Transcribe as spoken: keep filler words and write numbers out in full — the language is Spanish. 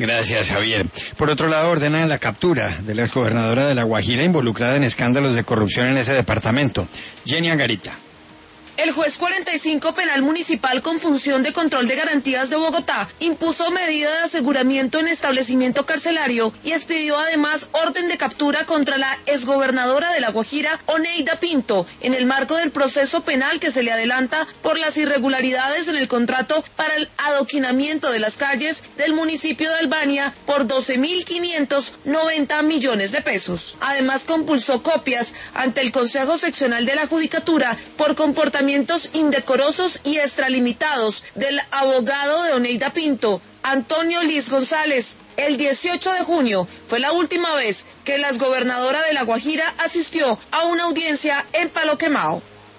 Gracias, Javier. Por otro lado, ordenan la captura de la exgobernadora de La Guajira involucrada en escándalos de corrupción en ese departamento. Jenny Angarita. El juez cuarenta y cinco Penal Municipal con función de control de garantías de Bogotá impuso medida de aseguramiento en establecimiento carcelario y expidió además orden de captura contra la exgobernadora de La Guajira, Oneida Pinto, en el marco del proceso penal que se le adelanta por las irregularidades en el contrato para el adoquinamiento de las calles del municipio de Albania por doce mil quinientos noventa millones de pesos. Además, compulsó copias ante el Consejo Seccional de la Judicatura por comportamiento indecorosos y extralimitados del abogado de Oneida Pinto, Antonio Liz González. El dieciocho de junio fue la última vez que la exgobernadora de La Guajira asistió a una audiencia en Palo Quemado.